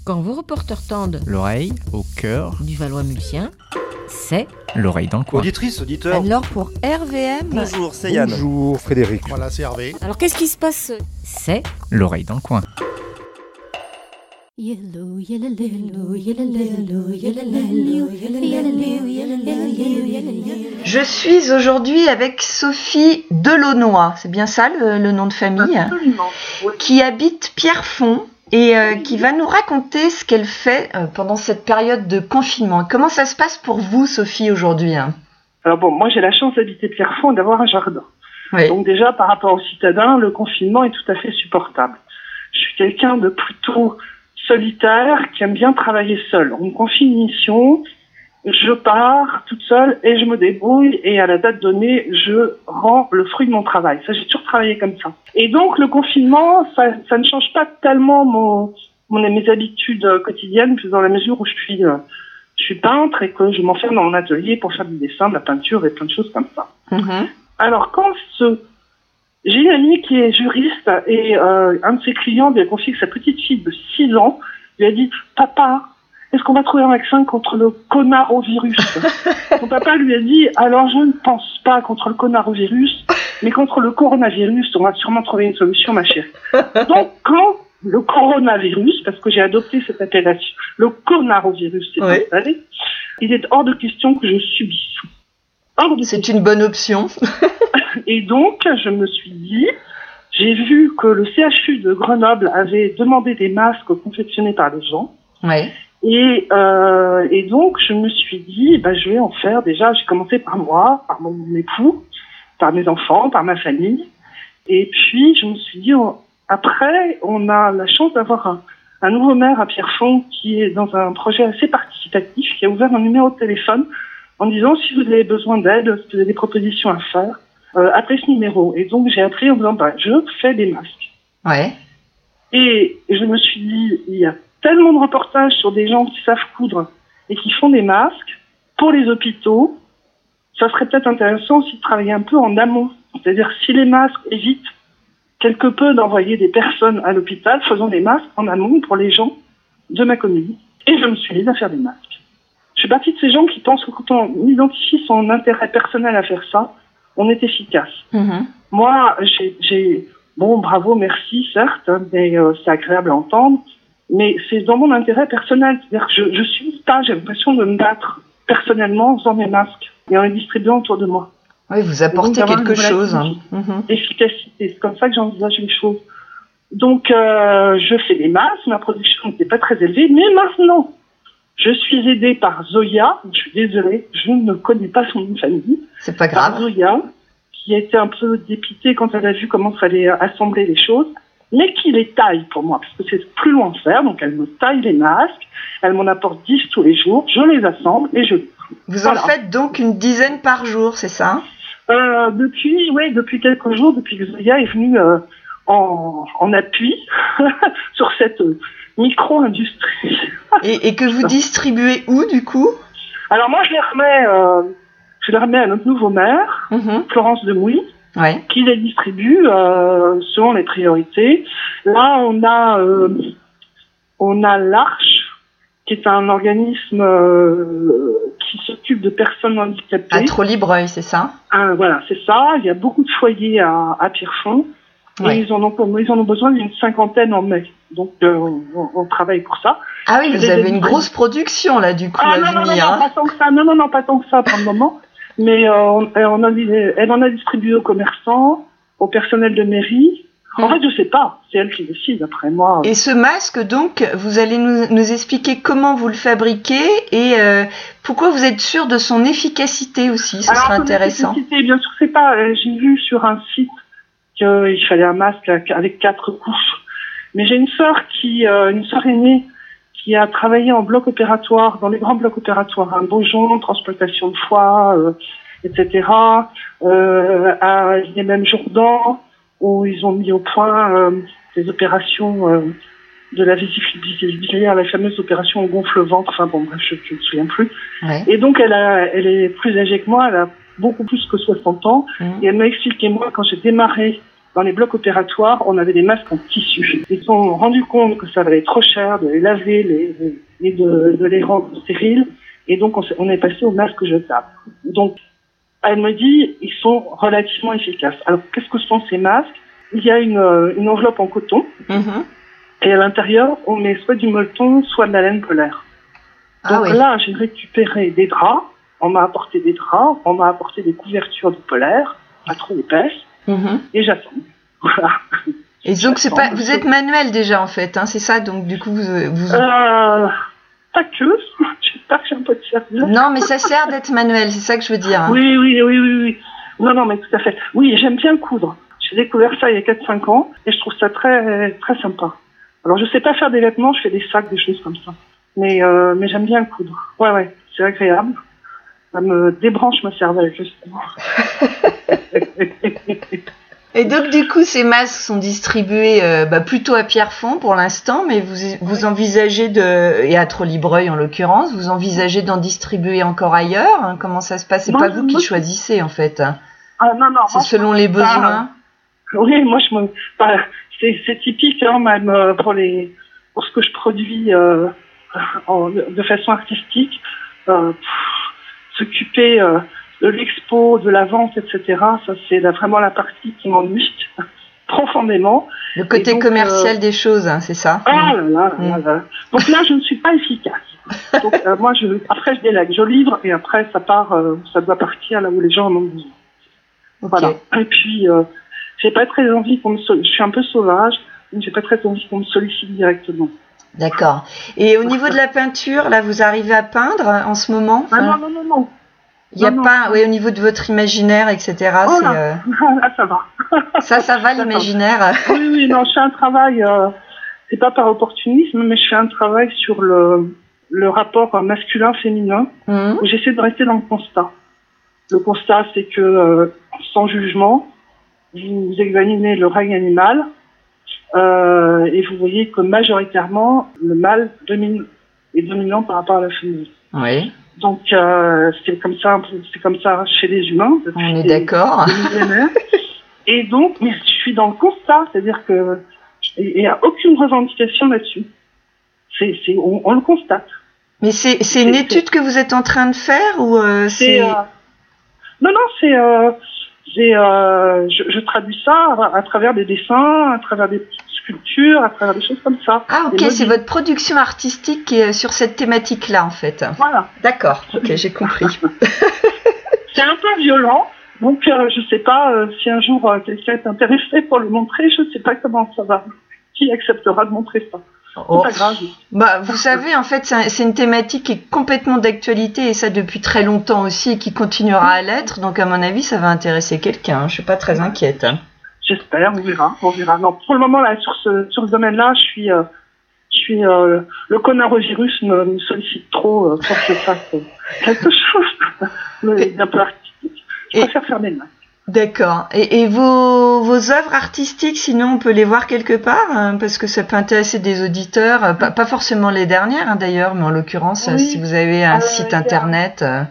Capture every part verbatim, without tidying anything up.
Quand vos reporters tendent l'oreille au cœur du Valois-Mulsien, c'est l'oreille dans le coin. Auditrice, auditeur. alors pour R V M. Bonjour, c'est Yann. Bonjour Frédéric. Voilà, c'est Hervé. Alors qu'est-ce qui se passe? C'est L'oreille dans le coin. Yellow, yellow, yellow, yellow, yellow, yellow, yellow. Je suis aujourd'hui avec Sophie Delaunoy, c'est bien ça le, le nom de famille? Absolument. Oui. Qui habite Pierrefonds et euh, qui va nous raconter ce qu'elle fait euh, pendant cette période de confinement. Comment ça se passe pour vous, Sophie, aujourd'hui, hein? Alors bon, moi j'ai la chance d'habiter Pierrefonds et d'avoir un jardin. Oui. Donc déjà par rapport aux citadins, le confinement est tout à fait supportable. Je suis quelqu'un de plutôt solitaire qui aime bien travailler seul. On me confie une mission, je pars toute seule et je me débrouille et à la date donnée, je rends le fruit de mon travail. Ça, j'ai toujours travaillé comme ça. Et donc le confinement, ça, ça ne change pas tellement mon, mon mes habitudes quotidiennes, dans la mesure où je suis, euh, je suis peintre et que je m'enferme dans mon atelier pour faire du dessin, de la peinture et plein de choses comme ça. Mm-hmm. Alors quand ce J'ai une amie qui est juriste et euh, un de ses clients lui a confié que sa petite fille de six ans lui a dit « Papa, est-ce qu'on va trouver un vaccin contre le conarovirus ?» Son papa lui a dit « Alors je ne pense pas contre le conarovirus, mais contre le coronavirus, on va sûrement trouver une solution, ma chérie. » Donc quand le coronavirus, parce que j'ai adopté cette appellation, le conarovirus s'est Oui. installé, il est hors de question que je subisse. Hors de C'est une bonne option. Et donc, je me suis dit, j'ai vu que le C H U de Grenoble avait demandé des masques confectionnés par les gens. Ouais. Et, euh, et donc, je me suis dit, bah, je vais en faire. Déjà, j'ai commencé par moi, par mon époux, par mes enfants, par ma famille. Et puis, je me suis dit, on, après, on a la chance d'avoir un, un nouveau maire à Pierrefonds qui est dans un projet assez participatif, qui a ouvert un numéro de téléphone en disant, si vous avez besoin d'aide, si vous avez des propositions à faire, Euh, après ce numéro. Et donc, j'ai appris en disant, bah, je fais des masques. Ouais. Et je me suis dit, il y a tellement de reportages sur des gens qui savent coudre et qui font des masques pour les hôpitaux. Ça serait peut-être intéressant aussi de travailler un peu en amont. C'est-à-dire, si les masques évitent quelque peu d'envoyer des personnes à l'hôpital, faisons des masques en amont pour les gens de ma commune. Et je me suis mise à faire des masques. Je suis partie de ces gens qui pensent que quand on identifie son intérêt personnel à faire ça, on est efficace. Mm-hmm. Moi, j'ai, j'ai, bon, bravo, merci, certes, hein, mais euh, c'est agréable à entendre, mais c'est dans mon intérêt personnel. C'est-à-dire que je, je suis pas, j'ai l'impression de me battre personnellement en faisant mes masques et en les distribuant autour de moi. Oui, vous apportez Donc, quelque une chose. Hein. relativité, Mm-hmm. efficacité, c'est comme ça que j'envisage les choses. Donc, euh, je fais des masques, ma production n'était pas très élevée, mais maintenant, je suis aidée par Zoya, je suis désolée, je ne connais pas son nom de famille. C'est pas Par grave. Zoya, qui a été un peu dépitée quand elle a vu comment il fallait assembler les choses, mais qui les taille pour moi, parce que c'est plus loin de faire, donc elle me taille les masques, elle m'en apporte dix tous les jours, je les assemble et je... Vous Voilà. en faites donc une dizaine par jour, c'est ça? Euh, depuis, oui, depuis quelques jours, depuis que Zoya est venue euh, en, en appui sur cette euh, micro-industrie. et, et que vous distribuez où, du coup? Alors moi, je les remets, euh, je les remets à notre nouveau maire, Mm-hmm. Florence Demouy, Ouais. qui les distribue euh, selon les priorités. Là, on a euh, on a l'Arche, qui est un organisme euh, qui s'occupe de personnes handicapées. À Trollibreuil, c'est ça? Ah, voilà, c'est ça. Il y a beaucoup de foyers à, à Pierrefonds. Ouais. Et ils en ont, ils en ont besoin d'une cinquantaine en mai. Donc, euh, on, on travaille pour ça. Ah oui, Je vous les ai avez une distribués. grosse production, là, du coup, Ah à non, non, non, Vigny, non, hein. pas tant que ça. Non, non, non, pas tant que ça pour le moment. Mais euh, on, on a, elle en a distribué aux commerçants, au personnel de mairie. En Mm. fait, je sais pas. C'est elle qui décide, après moi. Et ce masque, donc, vous allez nous, nous expliquer comment vous le fabriquez et euh, pourquoi vous êtes sûr de son efficacité aussi. Ce Alors, sera son intéressant. efficacité, bien sûr, c'est pas. euh, J'ai vu sur un site qu'il fallait un masque avec quatre couches. Mais j'ai une sœur qui, euh, une sœur aînée, qui a travaillé en bloc opératoire, dans les grands blocs opératoires, un Beaujon, transplantation de foie, euh, et cetera. Euh, à les mêmes Jourdan, où ils ont mis au point euh, des opérations euh, de la vésicule biliaire, la fameuse opération au gonfle-ventre. Enfin bon, bref, je ne me souviens plus. Ouais. Et donc, elle, a, elle est plus âgée que moi, elle a beaucoup plus que soixante ans. Mmh. Et elle m'a expliqué, moi, quand j'ai démarré dans les blocs opératoires, on avait des masques en tissu. Ils se sont rendus compte que ça valait trop cher de les laver les, les, et de, de les rendre stériles. Et donc, on, on est passé aux masques jetables. Donc, elle me dit, ils sont relativement efficaces. Alors, qu'est-ce que sont ces masques? Il y a une, une enveloppe en coton. Mm-hmm. Et à l'intérieur, on met soit du molleton, soit de la laine polaire. Donc ah oui. Là, j'ai récupéré des draps. On m'a apporté des draps. On m'a apporté des couvertures de polaire, pas trop épaisses. Mm-hmm. Et j'attends. Voilà. Et donc, c'est pas, vous êtes manuel déjà, en fait, hein, c'est ça? Donc, du coup, vous... vous... Euh, pas que. J'espère que j'ai un peu de service. Non, mais ça sert d'être manuel, c'est ça que je veux dire. Hein. Oui, oui, oui, oui, oui. Non, non, mais tout à fait. Oui, j'aime bien coudre. J'ai découvert ça il y a quatre cinq ans et je trouve ça très, très sympa. Alors, je sais pas faire des vêtements, je fais des sacs, des choses comme ça. Mais, euh, mais j'aime bien coudre. Ouais, ouais, c'est agréable. Ça me débranche ma cervelle, justement. Et donc, du coup, ces masques sont distribués euh, bah, plutôt à Pierrefonds pour l'instant, mais vous, vous envisagez de, et à Trollibreuil en l'occurrence, vous envisagez d'en distribuer encore ailleurs, hein? Comment ça se passe? C'est moi, pas vous qui moi, choisissez, en fait. Hein. Ah, non, non. C'est moi, selon les besoins. Ah, oui, moi, je me, bah, c'est, c'est typique, hein, même pour les, pour ce que je produis euh, en, de façon artistique, euh, pff, s'occuper. Euh, de l'expo, de la vente, et cetera. Ça, c'est la, vraiment la partie qui m'ennuie profondément. Le côté donc, commercial euh... des choses, hein, c'est ça? Ah là là, là, là, là. Donc là, je ne suis pas efficace. Donc euh, moi, je, après, je délègue, je livre, et après, ça part, euh, ça doit partir là où les gens en ont besoin. Okay. Voilà. Et puis, euh, j'ai pas très envie qu'on me sollicite. Je suis un peu sauvage, mais j'ai pas très envie qu'on me sollicite directement. D'accord. Et au niveau de la peinture, là, vous arrivez à peindre en ce moment? Ah non, non, non, non. Il n'y a non, pas, non. Oui, au niveau de votre imaginaire, et cetera. Oh c'est, là, euh... là, ça va. Ça, ça va, ça l'imaginaire. Va. Oui, oui, non, je fais un travail, euh, c'est pas par opportunisme, mais je fais un travail sur le, le rapport masculin-féminin, mmh. où j'essaie de rester dans le constat. Le constat, c'est que, euh, sans jugement, vous examinez le règne animal, euh, et vous voyez que majoritairement, le mâle domine, est dominant par rapport à la féminine. Oui. Donc euh, c'est comme ça, c'est comme ça chez les humains. On est des, d'accord. Des et donc, mais je suis dans le constat, c'est-à-dire que il n'y a aucune revendication là-dessus. C'est, c'est, on, on le constate. Mais c'est, c'est, c'est une étude c'est... que vous êtes en train de faire ou euh, c'est, c'est... Euh... Non, non, c'est, euh, c'est, euh, je, je traduis ça à, à travers des dessins, à travers des petites sculptures, à travers des choses comme ça. Ah ok, c'est votre production artistique qui est sur cette thématique-là en fait. Voilà. D'accord, ok, j'ai compris. C'est un peu violent, donc euh, je sais pas euh, si un jour euh, quelqu'un est intéressé pour le montrer, je sais pas comment ça va. Qui acceptera de montrer ça? Oh. C'est pas grave. Bah, vous savez, en fait, c'est, un, c'est une thématique qui est complètement d'actualité et ça depuis très longtemps aussi et qui continuera à l'être. Donc, à mon avis, ça va intéresser quelqu'un. Je suis pas très inquiète. J'espère, on verra, on verra. Non, pour le moment, là, sur ce, sur ce domaine-là, je suis, euh, je suis, euh, le coronavirus me, me sollicite trop euh, pour que je fasse euh, quelque chose d'un peu artistique. Je et... préfère faire mes mains. D'accord. Et, et vos, vos œuvres artistiques, sinon on peut les voir quelque part, hein, parce que ça peut intéresser des auditeurs, euh, pas, pas forcément les dernières hein, d'ailleurs, mais en l'occurrence, oui. Si vous avez un euh, site internet. Euh...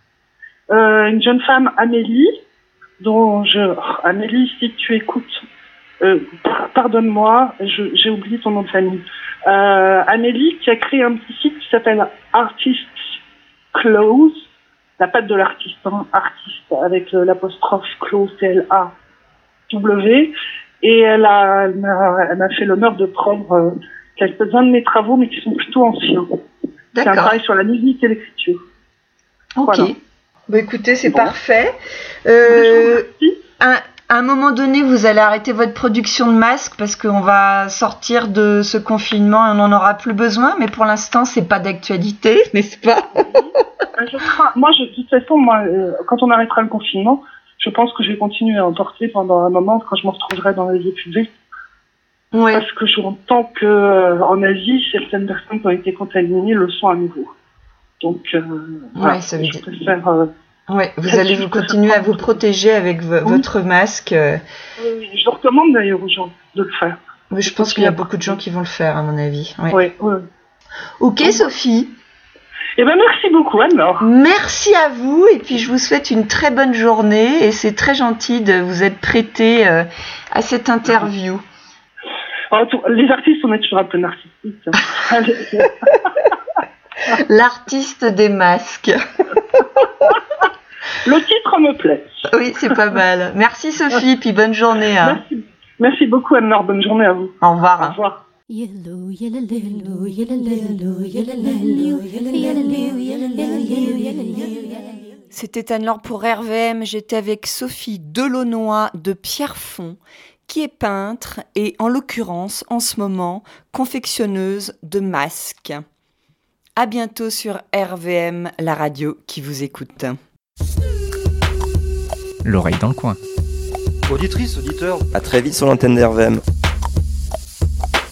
Euh, une jeune femme, Amélie, dont je... Amélie, si tu écoutes, euh, pardonne-moi, je, j'ai oublié ton nom de famille. Euh, Amélie qui a créé un petit site qui s'appelle Artists Clothes, la patte de l'artiste, hein, artiste, avec euh, l'apostrophe close, C L A W, et elle a, elle m'a, elle m'a fait l'honneur de prendre euh, quelques-uns de mes travaux, mais qui sont plutôt anciens. D'accord. C'est un travail sur la musique et l'écriture. Ok. Voilà. Bah écoutez, c'est bon. Parfait. Euh, à, à un moment donné, vous allez arrêter votre production de masques parce qu'on va sortir de ce confinement et on n'en aura plus besoin, mais pour l'instant, c'est pas d'actualité, n'est-ce pas? Je crains, moi, je, de toute façon, moi, euh, quand on arrêtera le confinement, je pense que je vais continuer à en porter pendant un moment quand je me retrouverai dans les lieux publics. Ouais. Parce que j'entends que euh, en Asie, certaines personnes qui ont été contaminées le sont à nouveau. Donc, euh, ouais, voilà, ça veut je dire. préfère. Euh, ouais, vous allez vous continuer à vous protéger avec v- oui. votre masque. Euh... Oui, je recommande d'ailleurs aux gens de le faire. Oui, je pense qu'il y a beaucoup de gens qui vont le faire, à mon avis. Ouais. Oui, oui. Ok, donc, Sophie. Eh ben, merci beaucoup, Anne-Laure. Merci à vous, et puis je vous souhaite une très bonne journée, et c'est très gentil de vous être prêté euh, à cette interview. Oh, tout, les artistes, on est toujours un peu narcissiques. L'artiste des masques. Le titre me plaît. Oui, c'est pas mal. Merci Sophie, puis bonne journée. Hein. Merci. Merci beaucoup, Anne-Laure. Bonne journée à vous. Au revoir. Au revoir. Yellow, yellow, yellow, yellow, yellow, yellow, yellow. C'était Anne-Laure pour R V M. J'étais avec Sophie Delaunoy de Pierrefonds, qui est peintre et, en l'occurrence, en ce moment, confectionneuse de masques. À bientôt sur R V M, la radio qui vous écoute. L'oreille dans le coin. Auditrice, auditeur, À très vite sur l'antenne d'R V M.